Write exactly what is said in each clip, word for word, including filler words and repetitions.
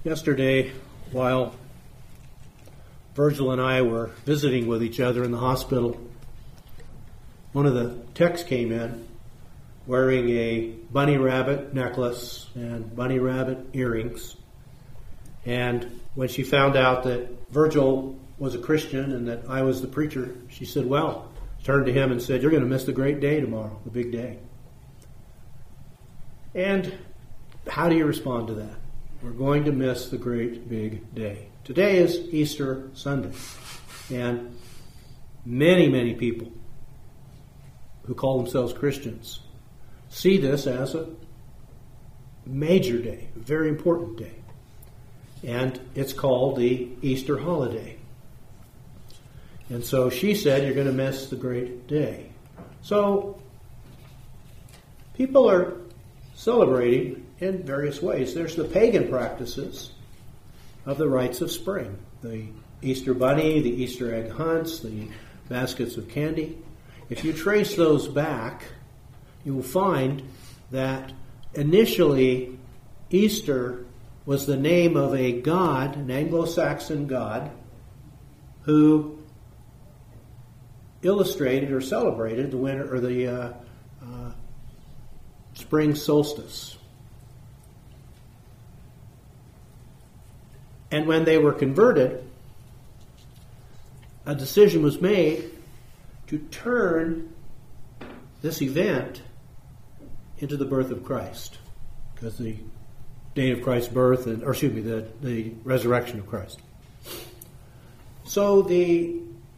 Yesterday, while Virgil and I were visiting with each other in the hospital, one of the techs came in wearing a bunny rabbit necklace and bunny rabbit earrings. And when she found out that Virgil was a Christian and that I was the preacher, she said, well, turned to him and said, you're going to miss the great day tomorrow, the big day. And how do you respond to that? We're going to miss the great big day. Today is Easter Sunday. And many, many people who call themselves Christians see this as a major day, a very important day. And it's called the Easter holiday. And so she said, you're going to miss the great day. So people are celebrating in various ways. There's the pagan practices of the rites of spring. The Easter bunny, the Easter egg hunts, the baskets of candy. If you trace those back, you will find that initially Easter was the name of a god, an Anglo-Saxon god, who illustrated or celebrated the winter or the uh, uh, spring solstice. And when they were converted, a decision was made to turn this event into the birth of Christ, because the date of Christ's birth, and, or excuse me, the, the resurrection of Christ. So the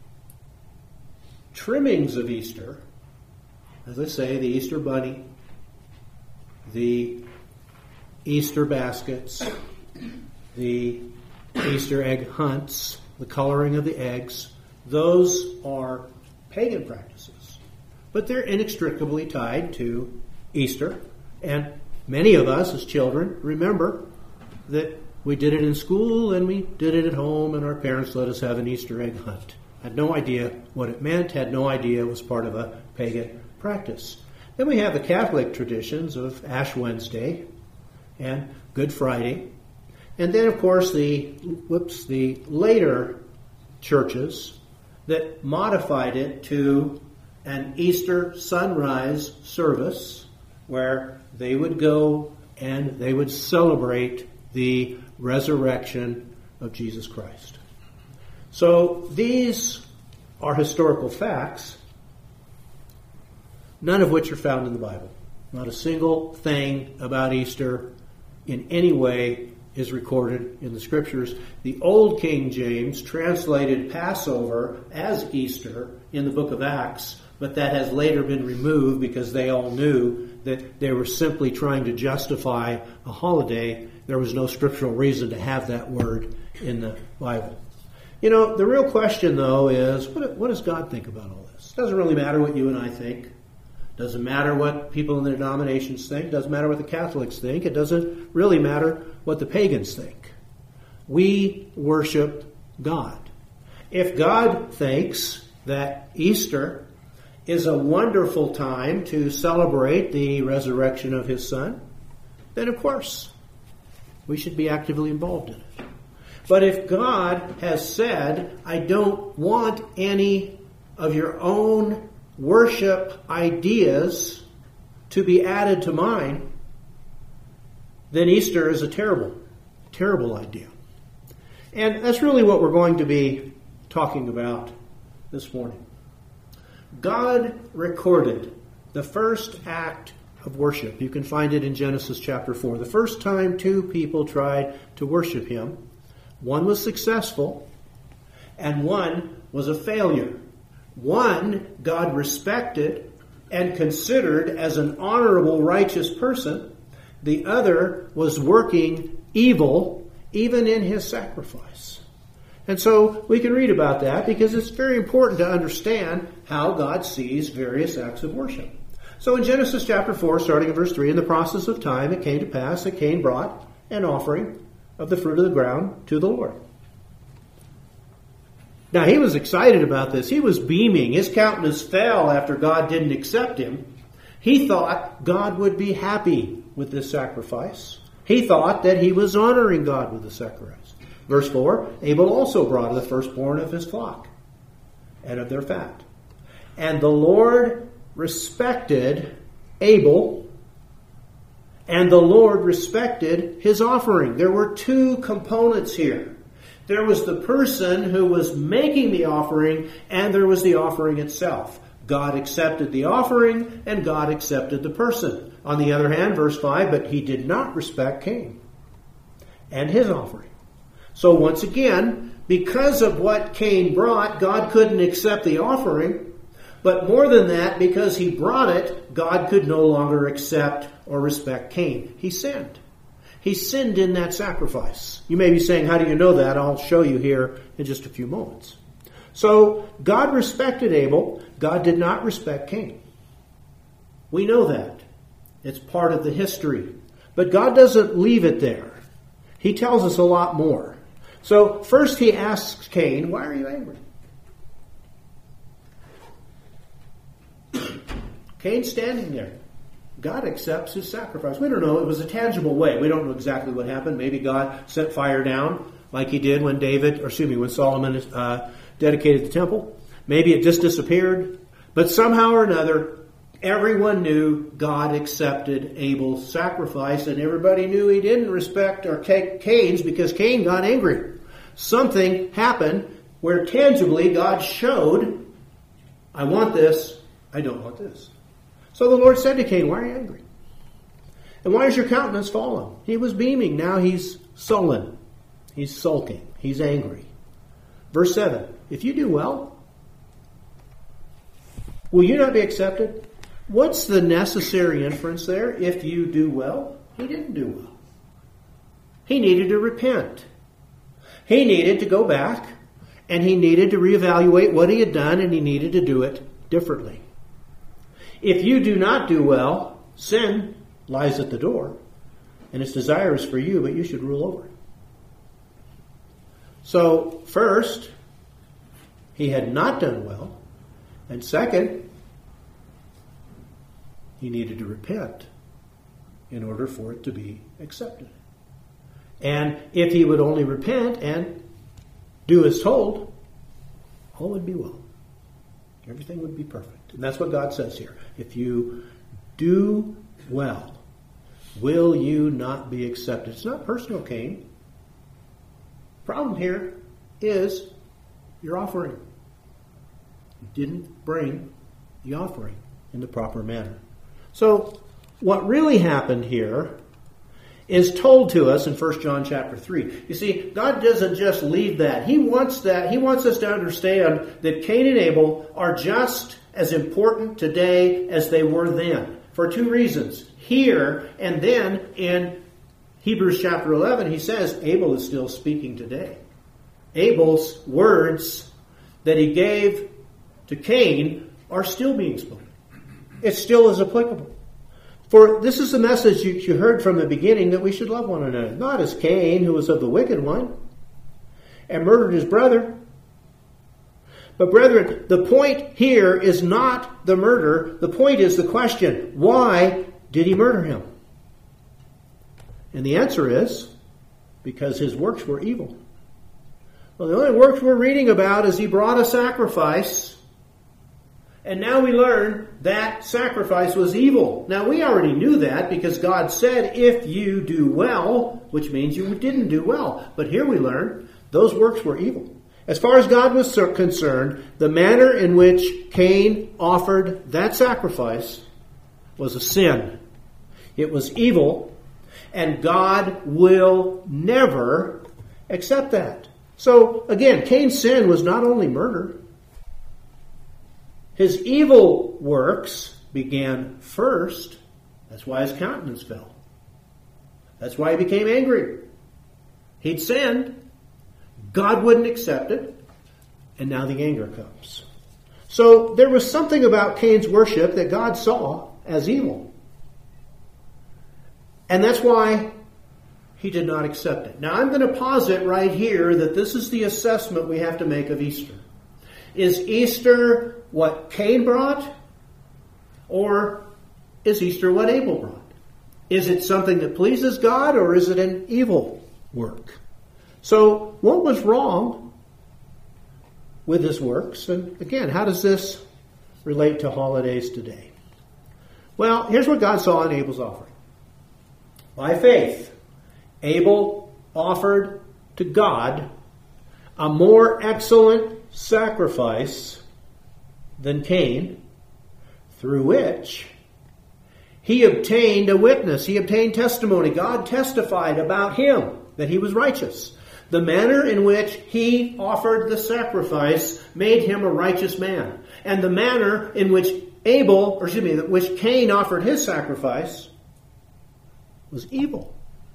trimmings of Easter, as I say, the Easter bunny, the Easter baskets, the Easter egg hunts, the coloring of the eggs, those are pagan practices. But they're inextricably tied to Easter. And many of us as children remember that we did it in school and we did it at home, and our parents let us have an Easter egg hunt. Had no idea what it meant, had no idea it was part of a pagan practice. Then we have the Catholic traditions of Ash Wednesday and Good Friday. And then, of course, the whoops, the later churches that modified it to an Easter sunrise service where they would go and they would celebrate the resurrection of Jesus Christ. So these are historical facts, none of which are found in the Bible. Not a single thing about Easter in any way is recorded in the Scriptures. The Old King James translated Passover as Easter in the book of Acts, but that has later been removed because they all knew that they were simply trying to justify a holiday. There was no scriptural reason to have that word in the Bible. You know, the real question, though, is what, what does God think about all this? It doesn't really matter what you and I think. Doesn't matter what people in the denominations think. Doesn't matter what the Catholics think. It doesn't really matter what the pagans think. We worship God. If God thinks that Easter is a wonderful time to celebrate the resurrection of His Son, then of course we should be actively involved in it. But if God has said, I don't want any of your own worship ideas to be added to mine, then Easter is a terrible, terrible idea. And that's really what we're going to be talking about this morning. God recorded the first act of worship. You can find it in Genesis chapter four. The first time two people tried to worship Him, one was successful and one was a failure. One God respected and considered as an honorable, righteous person. The other was working evil even in his sacrifice. And so we can read about that because it's very important to understand how God sees various acts of worship. So in Genesis chapter four, starting in verse three, in the process of time it came to pass that Cain brought an offering of the fruit of the ground to the Lord. Now, he was excited about this. He was beaming. His countenance fell after God didn't accept him. He thought God would be happy with this sacrifice. He thought that he was honoring God with the sacrifice. Verse four, Abel also brought the firstborn of his flock and of their fat. And the Lord respected Abel, and the Lord respected his offering. There were two components here. There was the person who was making the offering, and there was the offering itself. God accepted the offering, and God accepted the person. On the other hand, verse five, but he did not respect Cain and his offering. So once again, because of what Cain brought, God couldn't accept the offering. But more than that, because he brought it, God could no longer accept or respect Cain. He sinned. He sinned in that sacrifice. You may be saying, how do you know that? I'll show you here in just a few moments. So God respected Abel. God did not respect Cain. We know that. It's part of the history. But God doesn't leave it there. He tells us a lot more. So first he asks Cain, why are you angry? Cain's standing there. God accepts his sacrifice. We don't know. It was a tangible way. We don't know exactly what happened. Maybe God sent fire down like he did when David, or excuse me, when Solomon uh, dedicated the temple. Maybe it just disappeared. But somehow or another, everyone knew God accepted Abel's sacrifice, and everybody knew he didn't respect or Cain's because Cain got angry. Something happened where tangibly God showed, I want this, I don't want this. So the Lord said to Cain, why are you angry? And why is your countenance fallen? He was beaming. Now he's sullen. He's sulking. He's angry. Verse seven, if you do well, will you not be accepted? What's the necessary inference there? If you do well, he didn't do well. He needed to repent. He needed to go back, and he needed to reevaluate what he had done, and he needed to do it differently. If you do not do well, sin lies at the door, and its desire is for you, but you should rule over it. So, first, he had not done well, and second, he needed to repent in order for it to be accepted. And if he would only repent and do as told, all would be well. Everything would be perfect. And that's what God says here. If you do well, will you not be accepted? It's not personal, Cain. Problem here is your offering. You didn't bring the offering in the proper manner. So what really happened here is told to us in First John chapter three. You see, God doesn't just leave that. He wants that. He wants us to understand that Cain and Abel are just as important today as they were then. For two reasons. Here and then in Hebrews chapter eleven, he says Abel is still speaking today. Abel's words that he gave to Cain are still being spoken. It still is applicable. For this is the message you, you heard from the beginning, that we should love one another. Not as Cain, who was of the wicked one, and murdered his brother. But brethren, the point here is not the murder. The point is the question, why did he murder him? And the answer is, because his works were evil. Well, the only works we're reading about is he brought a sacrifice. And now we learn that sacrifice was evil. Now we already knew that because God said, if you do well, which means you didn't do well. But here we learn those works were evil. As far as God was concerned, the manner in which Cain offered that sacrifice was a sin. It was evil, and God will never accept that. So again, Cain's sin was not only murder. His evil works began first. That's why his countenance fell. That's why he became angry. He'd sinned. God wouldn't accept it. And now the anger comes. So there was something about Cain's worship that God saw as evil. And that's why he did not accept it. Now I'm going to posit right here that this is the assessment we have to make of Easter. Is Easter what Cain brought? Or is Easter what Abel brought? Is it something that pleases God, or is it an evil work? So what was wrong with his works? And again, how does this relate to holidays today? Well, here's what God saw in Abel's offering. By faith, Abel offered to God a more excellent sacrifice than Cain, through which he obtained a witness. He obtained testimony. God testified about him that he was righteous. The manner in which he offered the sacrifice made him a righteous man. And the manner in which Abel, or excuse me, which Cain offered his sacrifice was evil.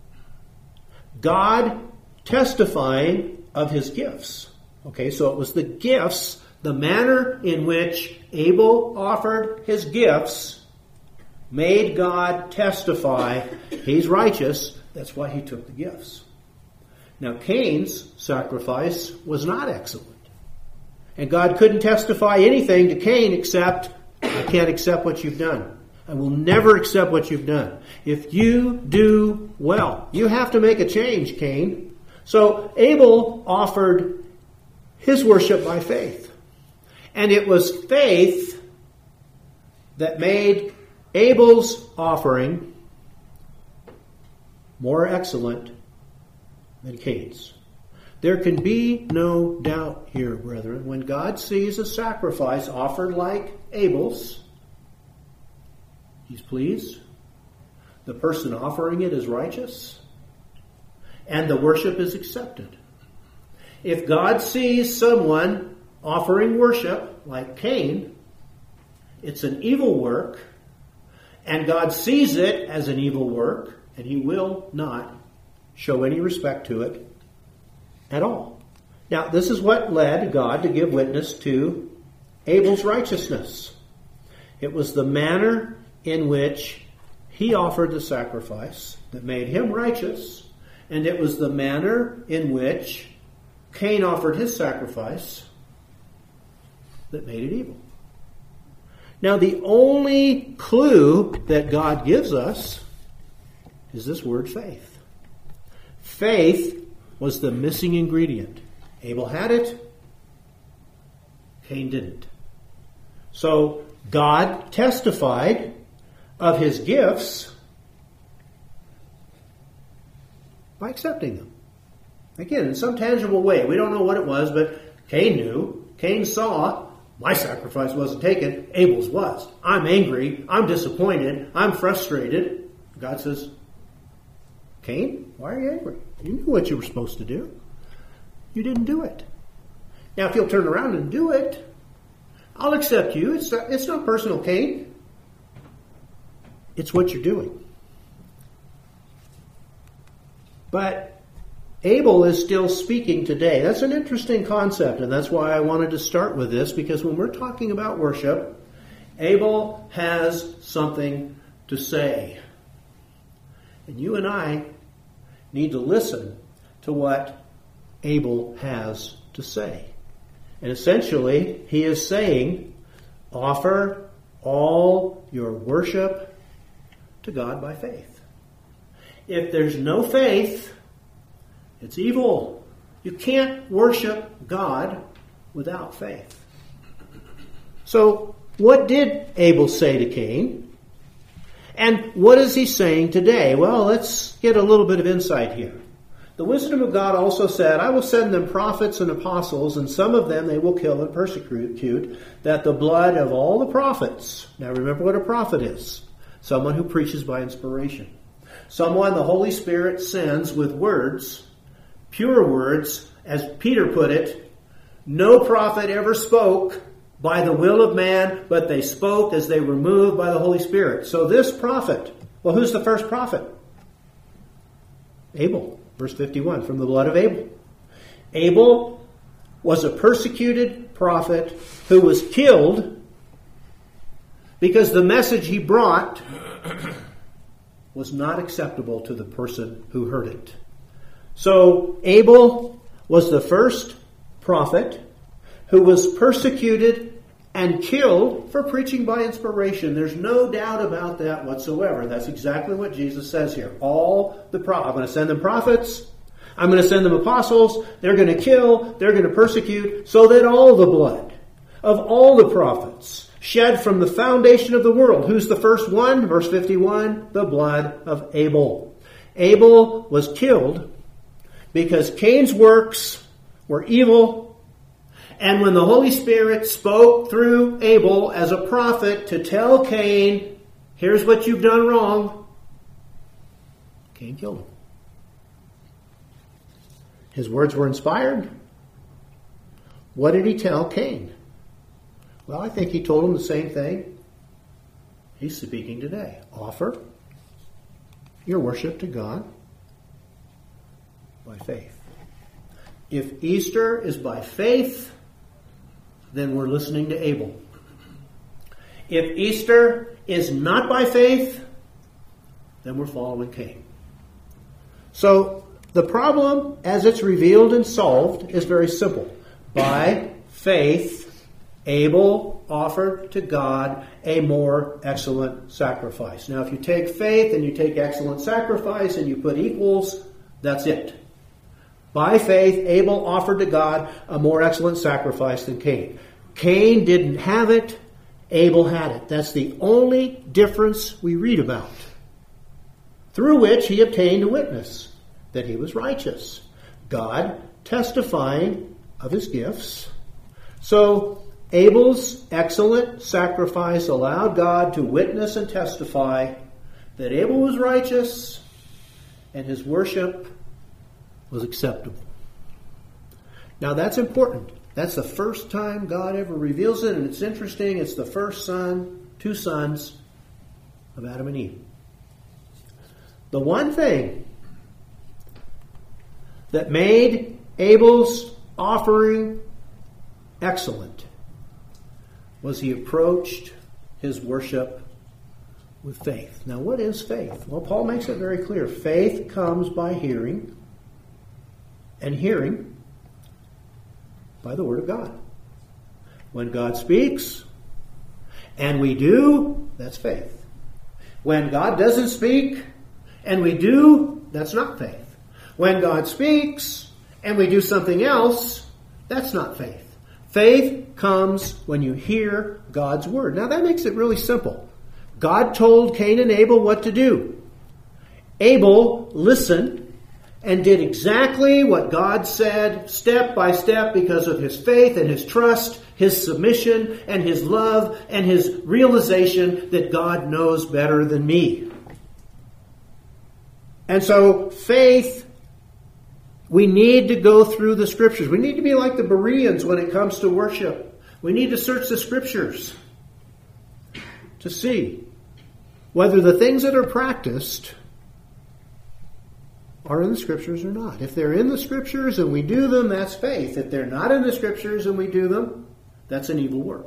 God testifying of his gifts. Okay, so it was the gifts, the manner in which Abel offered his gifts made God testify he's righteous. That's why he took the gifts. Now, Cain's sacrifice was not excellent. And God couldn't testify anything to Cain except, I can't accept what you've done. I will never accept what you've done. If you do well, you have to make a change, Cain. So Abel offered his worship by faith. And it was faith that made Abel's offering more excellent than Cain's. There can be no doubt here, brethren. When God sees a sacrifice offered like Abel's, he's pleased. The person offering it is righteous. And the worship is accepted. If God sees someone offering worship like Cain, it's an evil work. And God sees it as an evil work. And he will not show any respect to it at all. Now, this is what led God to give witness to Abel's righteousness. It was the manner in which he offered the sacrifice that made him righteous, and it was the manner in which Cain offered his sacrifice that made it evil. Now, the only clue that God gives us is this word faith. Faith was the missing ingredient. Abel had it. Cain didn't. So God testified of his gifts by accepting them. Again, in some tangible way. We don't know what it was, but Cain knew. Cain saw, my sacrifice wasn't taken, Abel's was. I'm angry. I'm disappointed. I'm frustrated. God says, Cain, why are you angry? You knew what you were supposed to do. You didn't do it. Now, if you'll turn around and do it, I'll accept you. It's not, it's not personal, Cain. It's what you're doing. But Abel is still speaking today. That's an interesting concept, and that's why I wanted to start with this, because when we're talking about worship, Abel has something to say. And you and I need to listen to what Abel has to say. And essentially, he is saying, offer all your worship to God by faith. If there's no faith, it's evil. You can't worship God without faith. So, what did Abel say to Cain? And what is he saying today? Well, let's get a little bit of insight here. The wisdom of God also said, I will send them prophets and apostles, and some of them they will kill and persecute, that the blood of all the prophets. Now remember what a prophet is. Someone who preaches by inspiration. Someone the Holy Spirit sends with words, pure words, as Peter put it, no prophet ever spoke by the will of man, but they spoke as they were moved by the Holy Spirit. So this prophet, well, who's the first prophet? Abel, verse fifty-one, from the blood of Abel. Abel was a persecuted prophet who was killed because the message he brought was not acceptable to the person who heard it. So Abel was the first prophet who was persecuted and killed for preaching by inspiration. There's no doubt about that whatsoever. That's exactly what Jesus says here. All the pro- I'm going to send them prophets. I'm going to send them apostles. They're going to kill. They're going to persecute, so that all the blood of all the prophets shed from the foundation of the world. Who's the first one? Verse fifty-one, the blood of Abel. Abel was killed because Cain's works were evil. And when the Holy Spirit spoke through Abel as a prophet to tell Cain, here's what you've done wrong, Cain killed him. His words were inspired. What did he tell Cain? Well, I think he told him the same thing he's speaking today. Offer your worship to God by faith. If Easter is by faith, then we're listening to Abel. If Easter is not by faith, then we're following Cain. So the problem, as it's revealed and solved, is very simple. By faith, Abel offered to God a more excellent sacrifice. Now, if you take faith and you take excellent sacrifice and you put equals, that's it. By faith, Abel offered to God a more excellent sacrifice than Cain. Cain didn't have it. Abel had it. That's the only difference we read about, through which he obtained a witness that he was righteous. God testifying of his gifts. So Abel's excellent sacrifice allowed God to witness and testify that Abel was righteous and his worship was acceptable. Now that's important. That's the first time God ever reveals it, and it's interesting. It's the first son, two sons of Adam and Eve. The one thing that made Abel's offering excellent was he approached his worship with faith. Now, what is faith? Well, Paul makes it very clear. Faith comes by hearing, and hearing by the Word of God. When God speaks, and we do, that's faith. When God doesn't speak, and we do, that's not faith. When God speaks, and we do something else, that's not faith. Faith comes when you hear God's Word. Now that makes it really simple. God told Cain and Abel what to do. Abel listened and did exactly what God said, step by step, because of his faith and his trust, his submission and his love and his realization that God knows better than me. And so faith, we need to go through the Scriptures. We need to be like the Bereans when it comes to worship. We need to search the Scriptures to see whether the things that are practiced are in the Scriptures or not. If they're in the Scriptures and we do them, that's faith. If they're not in the Scriptures and we do them, that's an evil work.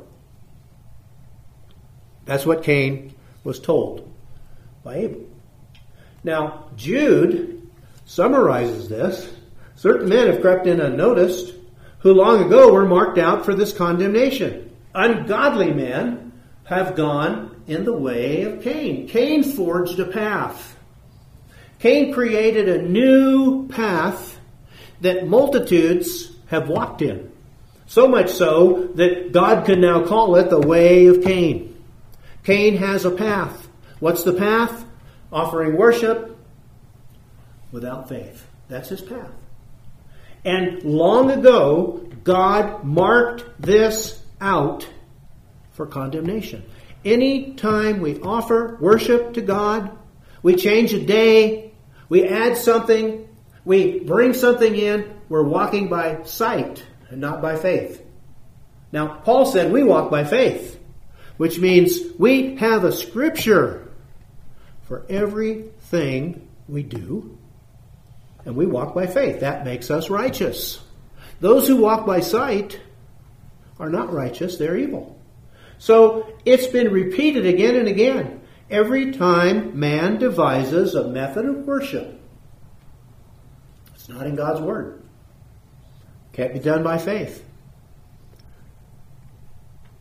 That's what Cain was told by Abel. Now, Jude summarizes this. Certain men have crept in unnoticed, who long ago were marked out for this condemnation. Ungodly men have gone in the way of Cain. Cain forged a path. Cain created a new path that multitudes have walked in. So much so that God can now call it the way of Cain. Cain has a path. What's the path? Offering worship without faith. That's his path. And long ago, God marked this out for condemnation. Any time we offer worship to God, we change a day, we add something, we bring something in, we're walking by sight and not by faith. Now, Paul said we walk by faith, which means we have a scripture for everything we do, and we walk by faith. That makes us righteous. Those who walk by sight are not righteous, they're evil. So it's been repeated again and again. Every time man devises a method of worship, it's not in God's Word. Can't be done by faith.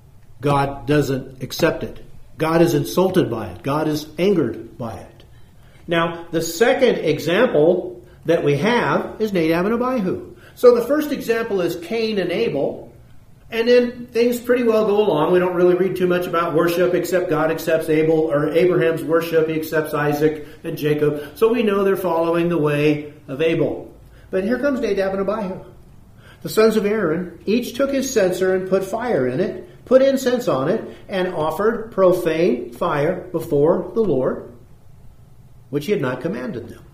God doesn't accept it. God is insulted by it. God is angered by it. Now, the second example that we have is Nadab and Abihu. So the first example is Cain and Abel. And then things pretty well go along. We don't really read too much about worship, except God accepts Abel or Abraham's worship. He accepts Isaac and Jacob. So we know they're following the way of Abel. But here comes Nadab and Abihu. The sons of Aaron each took his censer and put fire in it, put incense on it, and offered profane fire before the Lord, which he had not commanded them.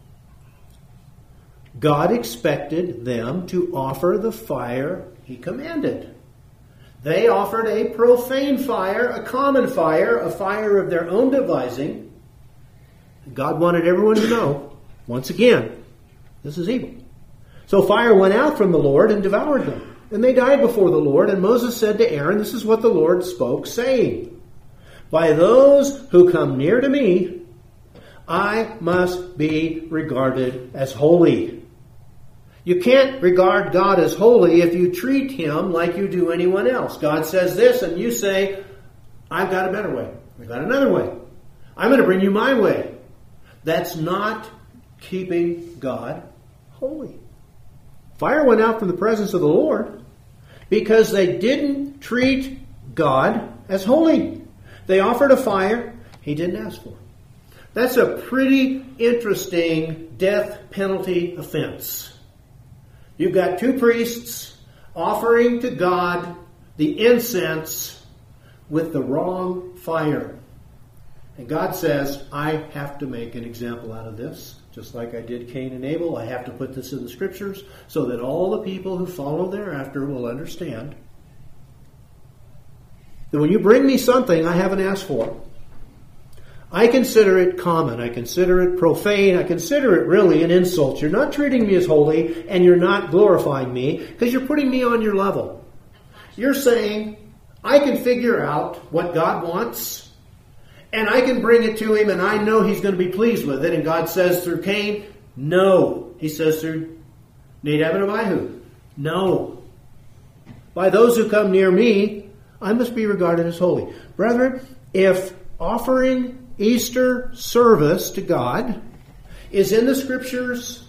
God expected them to offer the fire he commanded. They offered a profane fire, a common fire, a fire of their own devising. God wanted everyone to know, once again, this is evil. So fire went out from the Lord and devoured them. And they died before the Lord. And Moses said to Aaron, this is what the Lord spoke, saying, by those who come near to me, I must be regarded as holy. You can't regard God as holy if you treat him like you do anyone else. God says this and you say, I've got a better way. I've got another way. I'm going to bring you my way. That's not keeping God holy. Fire went out from the presence of the Lord because they didn't treat God as holy. They offered a fire he didn't ask for. That's a pretty interesting death penalty offense. You've got two priests offering to God the incense with the wrong fire. And God says, I have to make an example out of this. Just like I did Cain and Abel, I have to put this in the scriptures so that all the people who follow thereafter will understand that when you bring me something I haven't asked for, I consider it common. I consider it profane. I consider it really an insult. You're not treating me as holy and you're not glorifying me because you're putting me on your level. You're saying, I can figure out what God wants and I can bring it to him and I know he's going to be pleased with it. And God says through Cain, no. He says through Nadab and Abihu, no. By those who come near me, I must be regarded as holy. Brethren, if offering Easter service to God is in the scriptures,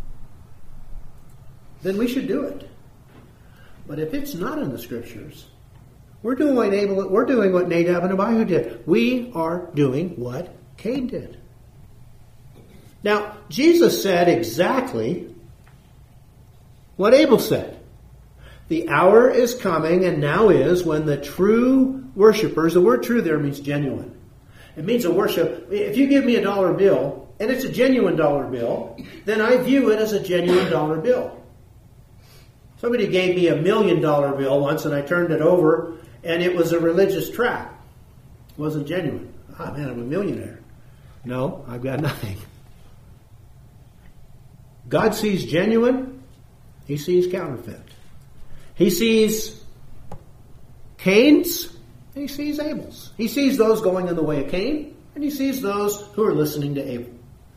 then we should do it. But if it's not in the scriptures, we're doing what Abel, we're doing what Nadab and Abihu did. We are doing what Cain did. Now, Jesus said exactly what Abel said. The hour is coming, and now is, when the true worshipers, the word true there means genuine. It means a worship. If you give me a dollar bill, and it's a genuine dollar bill, then I view it as a genuine dollar bill. Somebody gave me a million dollar bill once, and I turned it over, and it was a religious tract. It wasn't genuine. Ah, man, I'm a millionaire. No, I've got nothing. God sees genuine. He sees counterfeit. He sees Cain's. He sees Abel's. He sees those going in the way of Cain, and he sees those who are listening to Abel.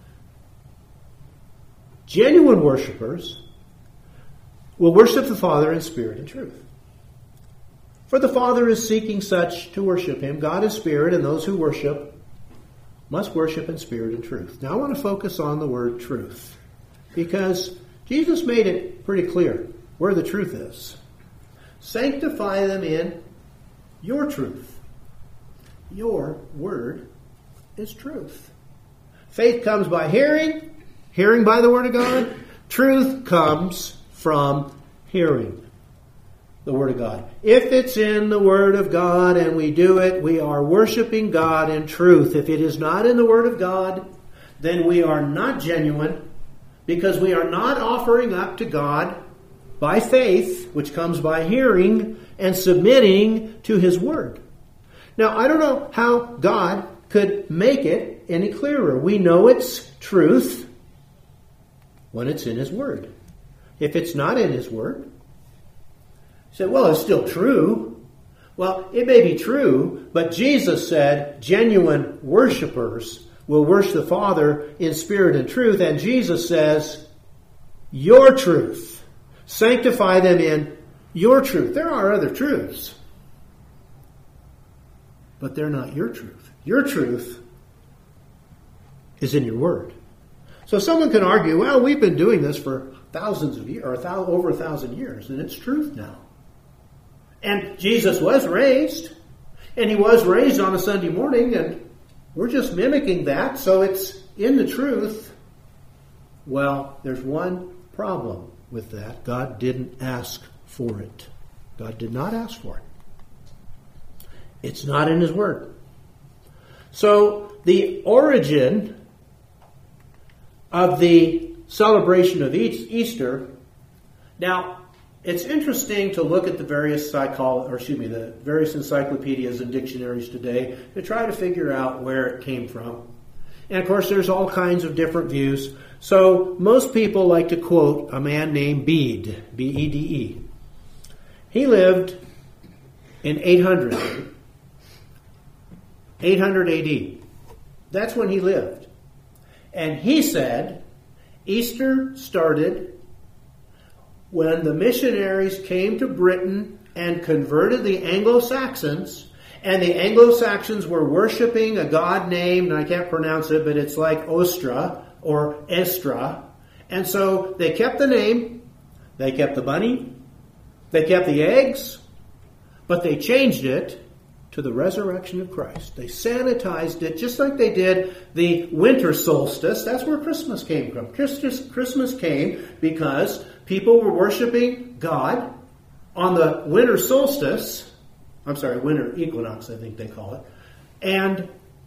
Genuine worshipers will worship the Father in spirit and truth. For the Father is seeking such to worship him. God is spirit, and those who worship must worship in spirit and truth. Now I want to focus on the word truth, because Jesus made it pretty clear where the truth is. Sanctify them in your truth. Your word is truth. Faith comes by hearing, hearing by the word of God. Truth comes from hearing the word of God. If it's in the word of God and we do it, we are worshiping God in truth. If it is not in the word of God, then we are not genuine, because we are not offering up to God by faith, which comes by hearing and submitting to his word. Now, I don't know how God could make it any clearer. We know it's truth when it's in his word. If it's not in his word, you say, well, it's still true. Well, it may be true, but Jesus said genuine worshipers will worship the Father in spirit and truth. And Jesus says, your truth. Sanctify them in your truth. There are other truths. but they're not your truth. Your truth is in your word. So someone can argue, well, we've been doing this for thousands of years, or a thou- over a thousand years, and it's truth now. And Jesus was raised, and he was raised on a Sunday morning, and we're just mimicking that, so it's in the truth. Well, there's one problem with that. God didn't ask for it. God did not ask for it. It's not in his word. So the origin of the celebration of Easter, now it's interesting to look at the various psycholo- or excuse me, the various encyclopedias and dictionaries today to try to figure out where it came from. And of course there's all kinds of different views. So most people like to quote a man named Bede, B E D E. He lived in eight hundred, eight hundred A D. That's when he lived. And he said Easter started when the missionaries came to Britain and converted the Anglo-Saxons, and the Anglo-Saxons were worshiping a god named, and I can't pronounce it, but it's like Ostra or Estra. And so they kept the name, they kept the bunny, they kept the eggs, but they changed it to the resurrection of Christ. They sanitized it just like they did the winter solstice. That's where Christmas came from. Christmas, Christmas came because people were worshiping God on the winter solstice. I'm sorry, winter equinox, I think they call it. And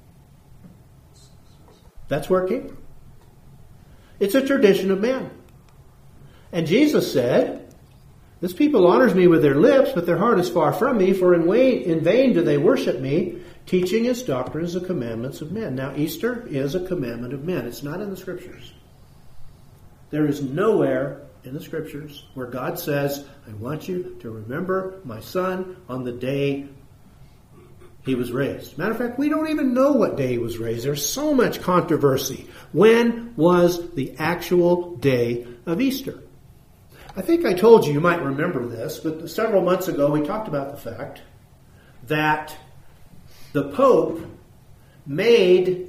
that's where it came from. It's a tradition of man. And Jesus said, this people honors me with their lips, but their heart is far from me, for in vain, in vain do they worship me, teaching its doctrines the commandments of men. Now, Easter is a commandment of men. It's not in the Scriptures. There is nowhere in the Scriptures where God says, I want you to remember my son on the day he was raised. Matter of fact, we don't even know what day he was raised. There's so much controversy. When was the actual day of Easter? I think I told you, you might remember this, but several months ago we talked about the fact that the Pope made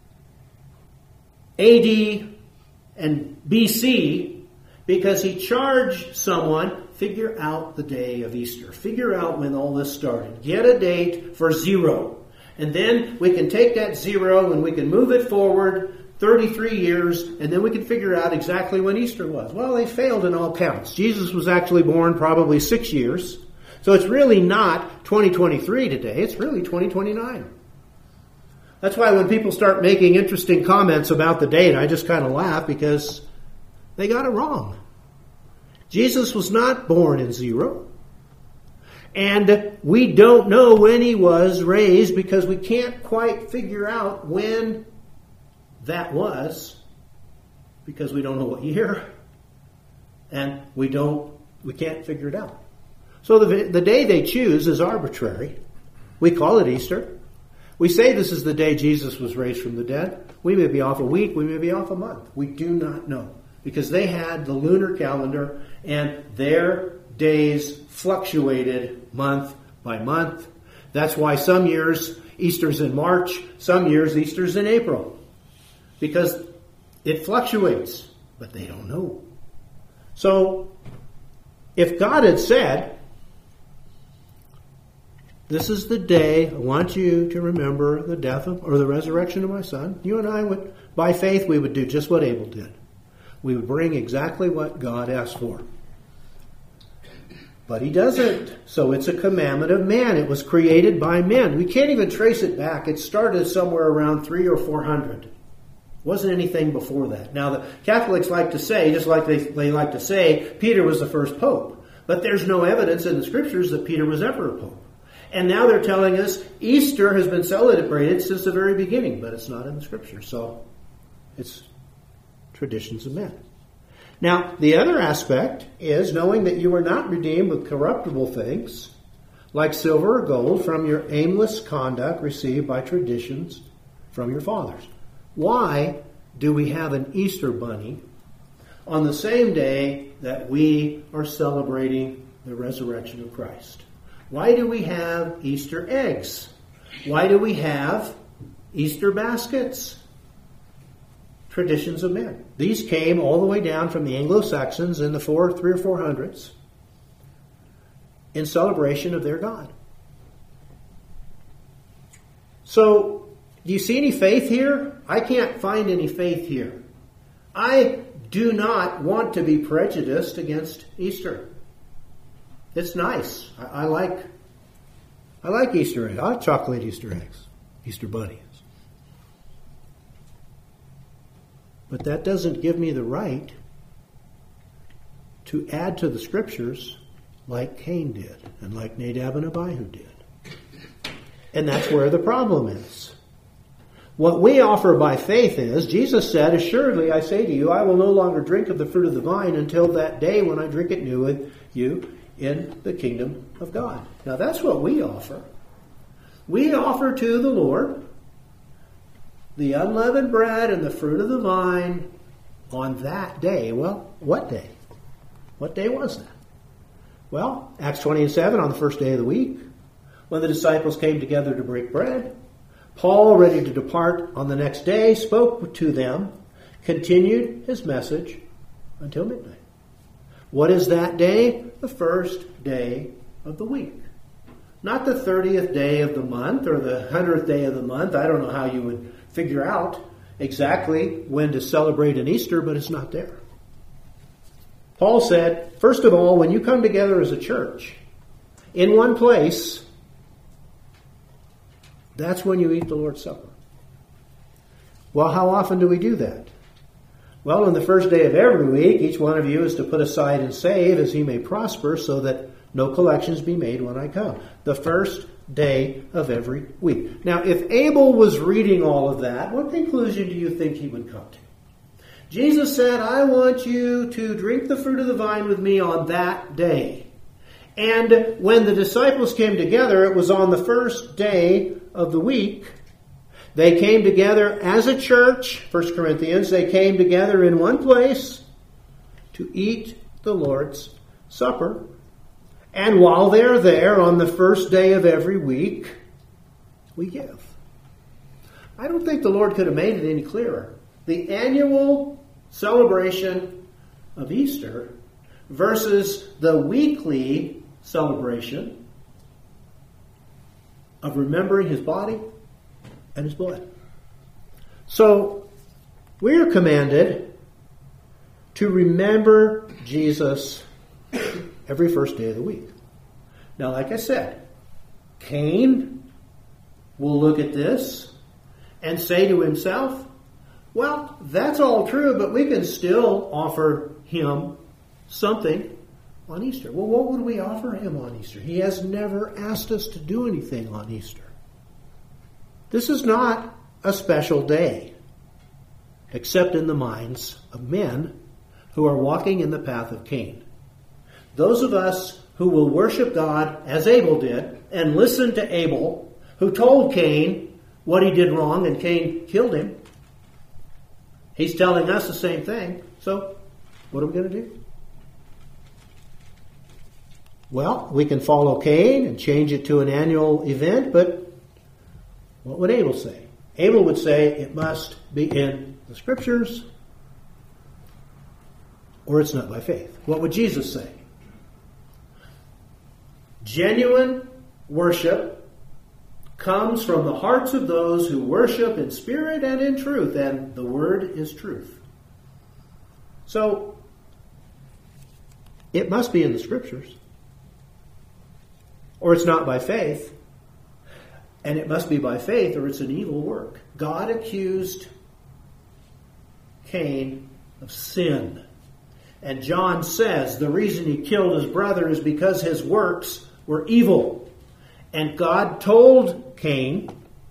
A D and B C because he charged someone, figure out the day of Easter. Figure out when all this started. Get a date for zero. And then we can take that zero and we can move it forward thirty-three years, and then we can figure out exactly when Easter was. Well, they failed in all counts. Jesus was actually born probably six years. So it's really not twenty twenty-three today. It's really twenty twenty-nine. That's why when people start making interesting comments about the date, I just kind of laugh because they got it wrong. Jesus was not born in zero. And we don't know when he was raised because we can't quite figure out when that was, because we don't know what year, and we don't, we can't figure it out. So the, the day they choose is arbitrary. We call it Easter. We say this is the day Jesus was raised from the dead. We may be off a week, we may be off a month. We do not know, because they had the lunar calendar, and their days fluctuated month by month. That's why some years Easter's in March, some years Easter's in April. Because it fluctuates, but they don't know. So, if God had said, this is the day I want you to remember the death of, or the resurrection of my son, you and I would, by faith, we would do just what Abel did. We would bring exactly what God asked for. But he doesn't. So it's a commandment of man. It was created by men. We can't even trace it back. It started somewhere around three or four hundred. Wasn't anything before that. Now, the Catholics like to say, just like they, they like to say, Peter was the first pope. But there's no evidence in the Scriptures that Peter was ever a pope. And now they're telling us Easter has been celebrated since the very beginning, but it's not in the Scriptures. So it's traditions of men. Now, the other aspect is knowing that you are not redeemed with corruptible things, like silver or gold, from your aimless conduct received by traditions from your fathers. Why do we have an Easter bunny on the same day that we are celebrating the resurrection of Christ? Why do we have Easter eggs? Why do we have Easter baskets? Traditions of men. These came all the way down from the Anglo-Saxons in the four, three or four hundreds in celebration of their God. So, do you see any faith here? I can't find any faith here. I do not want to be prejudiced against Easter. It's nice. I, I like I like Easter eggs. I like chocolate Easter eggs. Easter bunnies. But that doesn't give me the right to add to the Scriptures like Cain did and like Nadab and Abihu did. And that's where the problem is. What we offer by faith is, Jesus said, assuredly I say to you, I will no longer drink of the fruit of the vine until that day when I drink it new with you in the kingdom of God. Now that's what we offer. We offer to the Lord the unleavened bread and the fruit of the vine on that day. Well, what day? What day was that? Well, Acts twenty and seven, on the first day of the week, when the disciples came together to break bread, Paul, ready to depart on the next day, spoke to them, continued his message until midnight. What is that day? The first day of the week. Not the thirtieth day of the month or the hundredth day of the month. I don't know how you would figure out exactly when to celebrate an Easter, but it's not there. Paul said, first of all, when you come together as a church in one place, that's when you eat the Lord's Supper. Well, how often do we do that? Well, on the first day of every week, each one of you is to put aside and save as he may prosper, so that no collections be made when I come. The first day of every week. Now, if Abel was reading all of that, what conclusion do you think he would come to? Jesus said, I want you to drink the fruit of the vine with me on that day. And when the disciples came together, it was on the first day of the week. They came together as a church, First Corinthians, they came together in one place to eat the Lord's Supper. And while they're there on the first day of every week, we give. I don't think the Lord could have made it any clearer. The annual celebration of Easter versus the weekly celebration of remembering his body and his blood. So, we are commanded to remember Jesus every first day of the week. Now, like I said, Cain will look at this and say to himself, well, that's all true, but we can still offer him something on Easter. Well, what would we offer him on Easter? He has never asked us to do anything on Easter. This is not a special day, except in the minds of men who are walking in the path of Cain. Those of us who will worship God as Abel did and listen to Abel, who told Cain what he did wrong and Cain killed him, he's telling us the same thing. So, what are we going to do? Well, we can follow Cain and change it to an annual event, but what would Abel say? Abel would say it must be in the Scriptures or it's not by faith. What would Jesus say? Genuine worship comes from the hearts of those who worship in spirit and in truth, and the word is truth. So, it must be in the Scriptures, or it's not by faith, and it must be by faith, or it's an evil work. God accused Cain of sin. And John says the reason he killed his brother is because his works were evil. And God told Cain,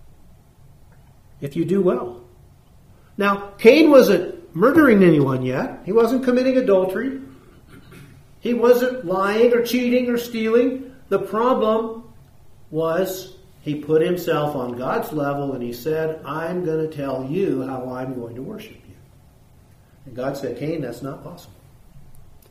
if you do well. Now, Cain wasn't murdering anyone yet. He wasn't committing adultery. He wasn't lying or cheating or stealing. The problem was he put himself on God's level and he said, I'm going to tell you how I'm going to worship you. And God said, Cain, that's not possible.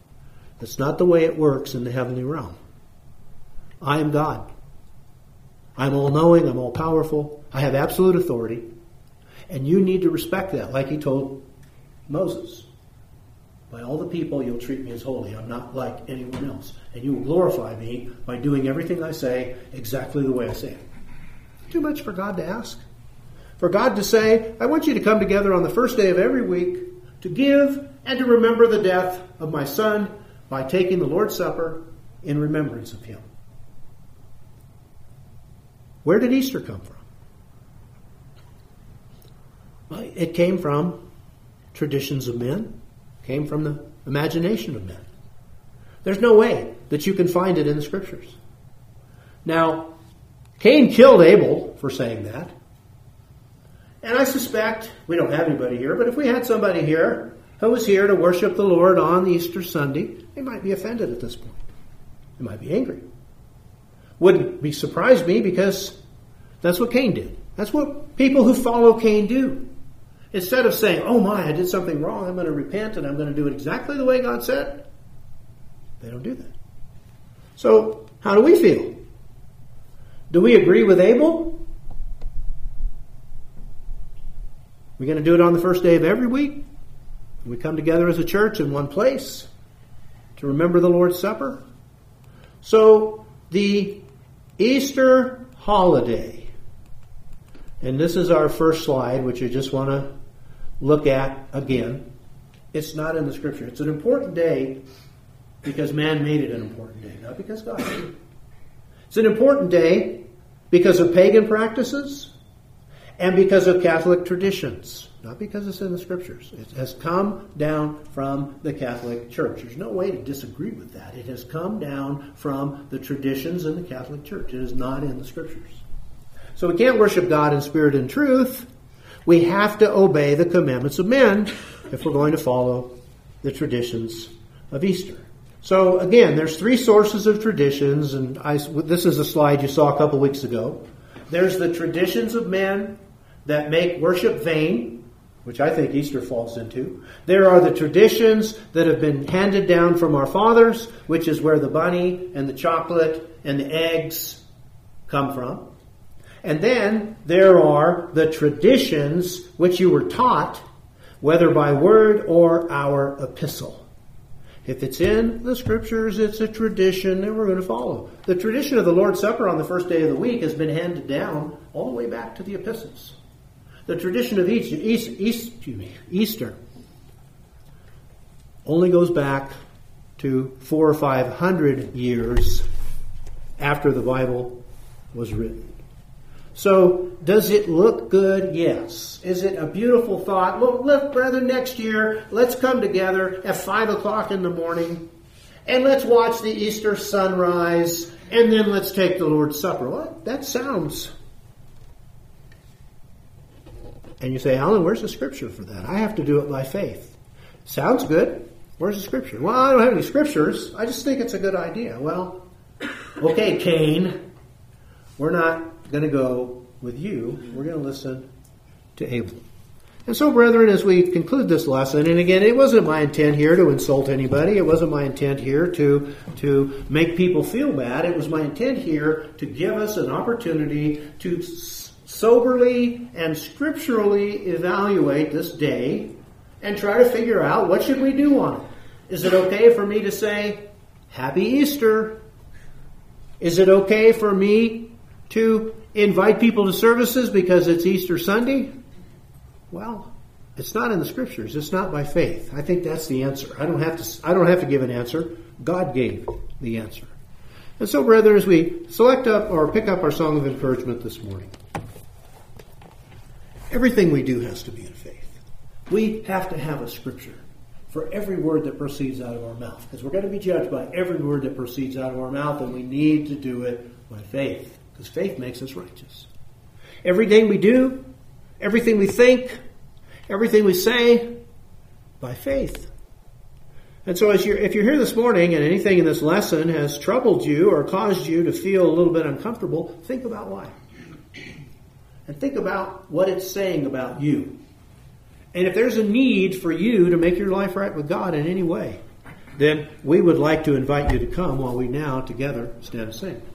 That's not the way it works in the heavenly realm. I am God. I'm all-knowing, I'm all-powerful, I have absolute authority, and you need to respect that, like he told Moses. By all the people, you'll treat me as holy. I'm not like anyone else. And you will glorify me by doing everything I say exactly the way I say it. Too much for God to ask? For God to say, I want you to come together on the first day of every week to give and to remember the death of my son by taking the Lord's Supper in remembrance of him. Where did Easter come from? Well, it came from traditions of men. Came from the imagination of men. There's no way that you can find it in the Scriptures. Now, Cain killed Abel for saying that. And I suspect, we don't have anybody here, but if we had somebody here who was here to worship the Lord on Easter Sunday, they might be offended at this point. They might be angry. Wouldn't be surprised me because that's what Cain did. That's what people who follow Cain do. Instead of saying, oh my, I did something wrong, I'm going to repent and I'm going to do it exactly the way God said, they don't do that. So, how do we feel? Do we agree with Abel? We're going to do it on the first day of every week. We come together as a church in one place to remember the Lord's Supper. So, the Easter holiday, and this is our first slide, which I just want to look at again. It's not in the Scripture. It's an important day because man made it an important day, not because God did it. It's an important day because of pagan practices and because of Catholic traditions, not because it's in the Scriptures. It has come down from the Catholic Church. There's no way to disagree with that. It has come down from the traditions in the Catholic Church. It is not in the Scriptures. So we can't worship God in spirit and truth. We have to obey the commandments of men if we're going to follow the traditions of Easter. So again, there's three sources of traditions, and I, this is a slide you saw a couple weeks ago. There's the traditions of men that make worship vain, which I think Easter falls into. There are the traditions that have been handed down from our fathers, which is where the bunny and the chocolate and the eggs come from. And then there are the traditions which you were taught, whether by word or our epistle. If it's in the Scriptures, it's a tradition that we're going to follow. The tradition of the Lord's Supper on the first day of the week has been handed down all the way back to the epistles. The tradition of Easter, East, East, excuse me, Easter only goes back to four or five hundred years after the Bible was written. So, does it look good? Yes. Is it a beautiful thought? Look, look, brethren, next year, let's come together at five o'clock in the morning, and let's watch the Easter sunrise, and then let's take the Lord's Supper. Well, that sounds... And you say, Alan, where's the Scripture for that? I have to do it by faith. Sounds good. Where's the Scripture? Well, I don't have any Scriptures. I just think it's a good idea. Well, okay, Cain, we're not going to go with you. We're going to listen to Abel. And so, brethren, as we conclude this lesson, and again, it wasn't my intent here to insult anybody. It wasn't my intent here to, to make people feel bad. It was my intent here to give us an opportunity to soberly and scripturally evaluate this day and try to figure out what should we do on it. Is it okay for me to say, Happy Easter? Is it okay for me to invite people to services because it's Easter Sunday? Well, it's not in the Scriptures. It's not by faith. I think that's the answer. I don't have to, I don't have to give an answer. God gave the answer. And so, brethren, as we select up or pick up our song of encouragement this morning, everything we do has to be in faith. We have to have a Scripture for every word that proceeds out of our mouth, because we're going to be judged by every word that proceeds out of our mouth, and we need to do it by faith, because faith makes us righteous. Everything we do, everything we think, everything we say, by faith. And so as you're, if you're here this morning and anything in this lesson has troubled you or caused you to feel a little bit uncomfortable, think about why. And think about what it's saying about you. And if there's a need for you to make your life right with God in any way, then we would like to invite you to come while we now together stand and sing.